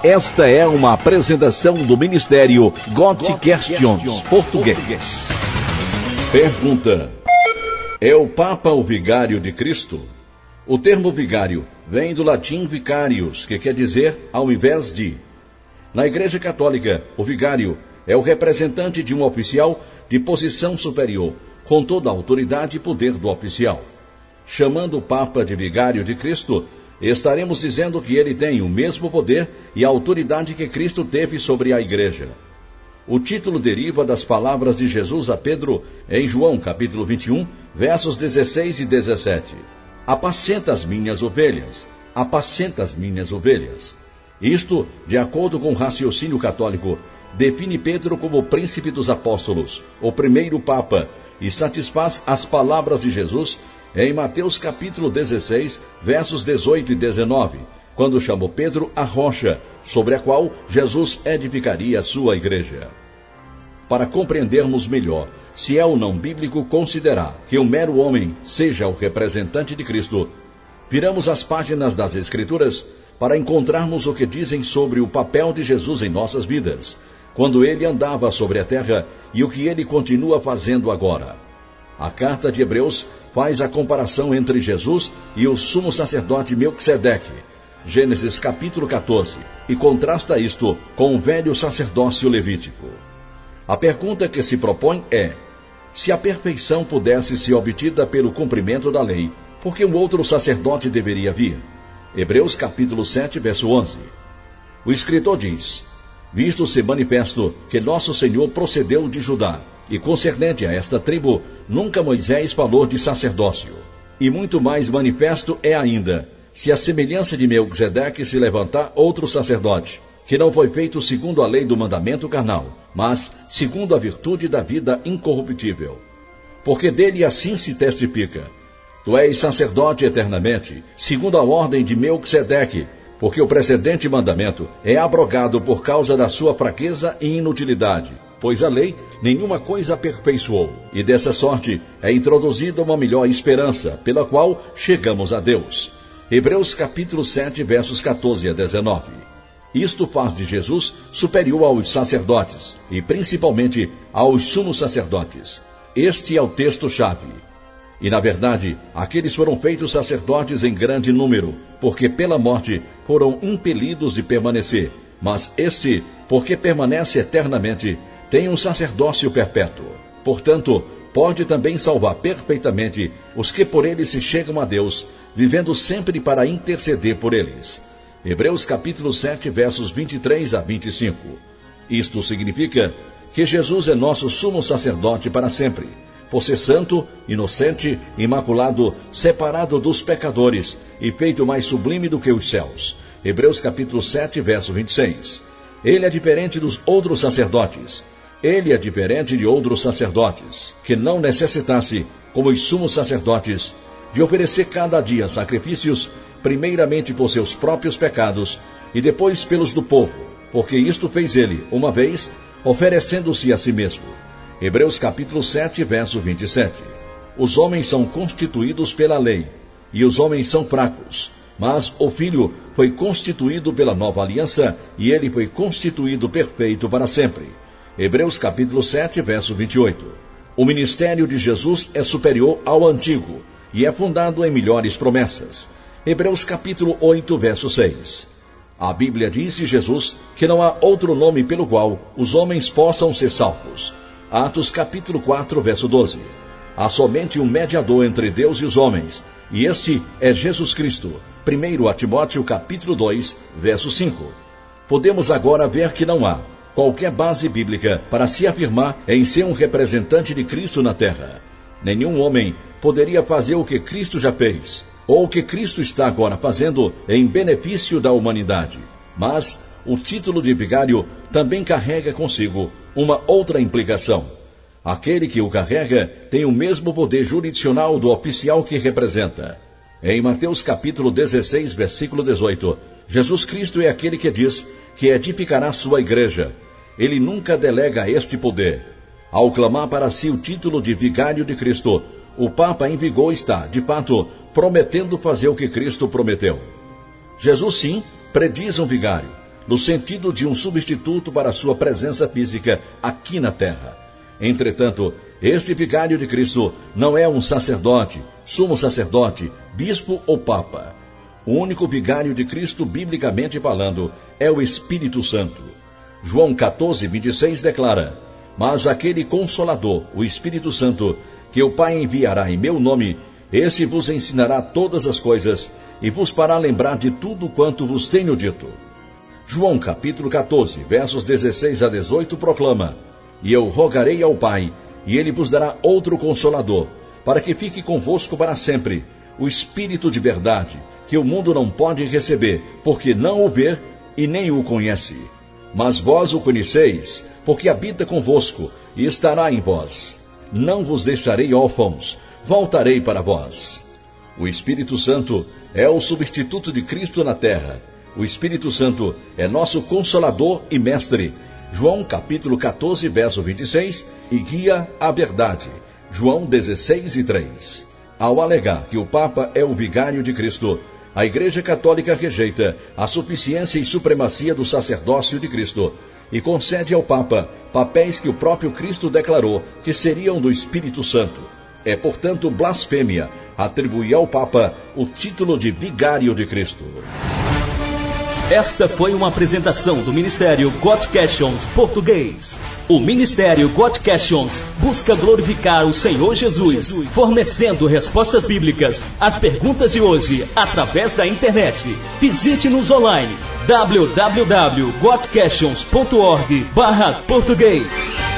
Esta é uma apresentação do Ministério God Questions Português. Pergunta: é o Papa o vigário de Cristo? O termo vigário vem do latim vicarius, que quer dizer ao invés de. Na Igreja Católica, o vigário é o representante de um oficial de posição superior, com toda a autoridade e poder do oficial. Chamando o Papa de vigário de Cristo, estaremos dizendo que ele tem o mesmo poder e autoridade que Cristo teve sobre a Igreja. O título deriva das palavras de Jesus a Pedro em João capítulo 21, versos 16 e 17. Apacenta as minhas ovelhas, apacenta as minhas ovelhas. Isto, de acordo com o raciocínio católico, define Pedro como o príncipe dos apóstolos, o primeiro Papa, e satisfaz as palavras de Jesus em Mateus capítulo 16, versos 18 e 19, quando chamou Pedro a rocha, sobre a qual Jesus edificaria a sua igreja. Para compreendermos melhor se é ou não bíblico considerar que um mero homem seja o representante de Cristo, viramos as páginas das Escrituras para encontrarmos o que dizem sobre o papel de Jesus em nossas vidas, quando ele andava sobre a terra e o que ele continua fazendo agora. A carta de Hebreus faz a comparação entre Jesus e o sumo sacerdote Melquisedeque, Gênesis capítulo 14, e contrasta isto com o velho sacerdócio levítico. A pergunta que se propõe é: se a perfeição pudesse ser obtida pelo cumprimento da lei, por que um outro sacerdote deveria vir? Hebreus capítulo 7, verso 11. O escritor diz: visto-se manifesto que nosso Senhor procedeu de Judá, e concernente a esta tribo, nunca Moisés falou de sacerdócio. E muito mais manifesto é ainda, se a semelhança de Melquisedeque se levantar outro sacerdote, que não foi feito segundo a lei do mandamento carnal, mas segundo a virtude da vida incorruptível. Porque dele assim se testifica: tu és sacerdote eternamente, segundo a ordem de Melquisedeque, porque o precedente mandamento é abrogado por causa da sua fraqueza e inutilidade, pois a lei nenhuma coisa aperfeiçoou, e dessa sorte é introduzida uma melhor esperança, pela qual chegamos a Deus. Hebreus capítulo 7, versos 14 a 19. Isto faz de Jesus superior aos sacerdotes, e principalmente aos sumos sacerdotes. Este é o texto-chave. E, na verdade, aqueles foram feitos sacerdotes em grande número, porque pela morte foram impelidos de permanecer. Mas este, porque permanece eternamente, tem um sacerdócio perpétuo. Portanto, pode também salvar perfeitamente os que por ele se chegam a Deus, vivendo sempre para interceder por eles. Hebreus capítulo 7, versos 23 a 25. Isto significa que Jesus é nosso sumo sacerdote para sempre, por ser santo, inocente, imaculado, separado dos pecadores e feito mais sublime do que os céus. Hebreus capítulo 7, verso 26. Ele é diferente dos outros sacerdotes. Ele é diferente de outros sacerdotes, que não necessitasse, como os sumos sacerdotes, de oferecer cada dia sacrifícios, primeiramente por seus próprios pecados e depois pelos do povo, porque isto fez ele, uma vez, oferecendo-se a si mesmo. Hebreus capítulo 7, verso 27. Os homens são constituídos pela lei, e os homens são fracos, mas o Filho foi constituído pela nova aliança, e ele foi constituído perfeito para sempre. Hebreus capítulo 7, verso 28. O ministério de Jesus é superior ao antigo, e é fundado em melhores promessas. Hebreus capítulo 8, verso 6. A Bíblia diz de Jesus que não há outro nome pelo qual os homens possam ser salvos. Atos capítulo 4, verso 12. Há somente um mediador entre Deus e os homens, e este é Jesus Cristo. 1 a Timóteo capítulo 2, verso 5. Podemos agora ver que não há qualquer base bíblica para se afirmar em ser um representante de Cristo na terra. Nenhum homem poderia fazer o que Cristo já fez, ou o que Cristo está agora fazendo em benefício da humanidade. Mas o título de vigário também carrega consigo uma outra implicação. Aquele que o carrega tem o mesmo poder jurisdicional do oficial que representa. Em Mateus capítulo 16, versículo 18, Jesus Cristo é aquele que diz que edificará sua igreja. Ele nunca delega este poder. Ao clamar para si o título de vigário de Cristo, o Papa em vigor está, de fato, prometendo fazer o que Cristo prometeu. Jesus, sim, prediz um vigário, no sentido de um substituto para sua presença física aqui na terra. Entretanto, este vigário de Cristo não é um sacerdote, sumo sacerdote, bispo ou papa. O único vigário de Cristo, biblicamente falando, é o Espírito Santo. João 14:26 declara: Mas aquele Consolador, o Espírito Santo, que o Pai enviará em meu nome, esse vos ensinará todas as coisas e vos fará lembrar de tudo quanto vos tenho dito. João capítulo 14, versos 16 a 18 proclama: E eu rogarei ao Pai, e ele vos dará outro Consolador, para que fique convosco para sempre, o Espírito de verdade, que o mundo não pode receber, porque não o vê e nem o conhece. Mas vós o conheceis, porque habita convosco e estará em vós. Não vos deixarei órfãos, voltarei para vós. O Espírito Santo é o substituto de Cristo na terra. O Espírito Santo é nosso Consolador e Mestre. João capítulo 14, verso 26, e guia à verdade. João 16:3. Ao alegar que o Papa é o vigário de Cristo, a Igreja Católica rejeita a suficiência e supremacia do sacerdócio de Cristo e concede ao Papa papéis que o próprio Cristo declarou que seriam do Espírito Santo. É, portanto, blasfêmia atribuir ao Papa o título de vigário de Cristo. Esta foi uma apresentação do Ministério Got Questions Português. O Ministério Got Questions busca glorificar o Senhor Jesus, fornecendo respostas bíblicas às perguntas de hoje através da internet. Visite-nos online www.gotquestions.org/português.